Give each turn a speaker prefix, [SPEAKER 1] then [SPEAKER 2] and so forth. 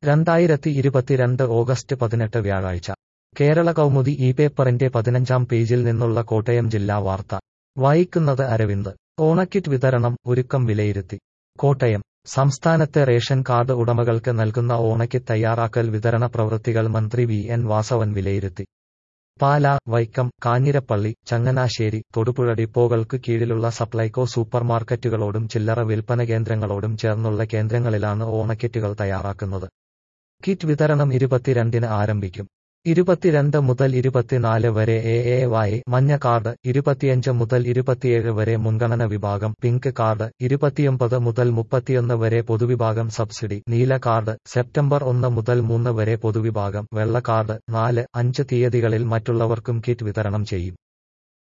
[SPEAKER 1] 2022 August 18 വ്യാഴാഴ്ച കേരള കൗമുദി ഈ പേപ്പറിന്റെ 15-ാം പേജിൽ നിന്നുള്ള കോട്ടയം ജില്ലാ വാർത്ത വായിക്കുന്നത് അരവിന്ദ്. ഓണക്കിറ്റ് വിതരണം ഒരുക്കം വിലയിരുത്തി. കോട്ടയം സംസ്ഥാനത്തെ റേഷൻ കാർഡ് ഉടമകൾക്ക് നൽകുന്ന ഓണക്കിറ്റ് തയ്യാറാക്കൽ വിതരണ പ്രവൃത്തികൾ മന്ത്രി വി.എൻ. വാസവൻ വിലയിരുത്തി. പാലാ, വൈക്കം, കാഞ്ഞിരപ്പള്ളി, ചങ്ങനാശ്ശേരി, തൊടുപുഴ ഡിപ്പോകൾക്ക് കീഴിലുള്ള സപ്ലൈകോ സൂപ്പർമാർക്കറ്റുകളോടും ചില്ലറ വിൽപ്പന കേന്ദ്രങ്ങളോടും ചേർന്നുള്ള കേന്ദ്രങ്ങളിലാണ് ഓണക്കിറ്റുകൾ തയ്യാറാക്കുന്നത്. കിറ്റ് വിതരണം 22-ന് ആരംഭിക്കും. 22 മുതൽ 24 വരെ AAY മഞ്ഞ കാർഡ്, 25 മുതൽ 27 വരെ മുൻഗണന വിഭാഗം പിങ്ക് കാർഡ്, 29 മുതൽ 31 വരെ പൊതുവിഭാഗം സബ്സിഡി നീല കാർഡ്, സെപ്റ്റംബർ 1 മുതൽ 3 വരെ പൊതുവിഭാഗം വെള്ള കാർഡ്, 4-5 തീയതികളിൽ മറ്റുള്ളവർക്കും കിറ്റ് വിതരണം ചെയ്യും.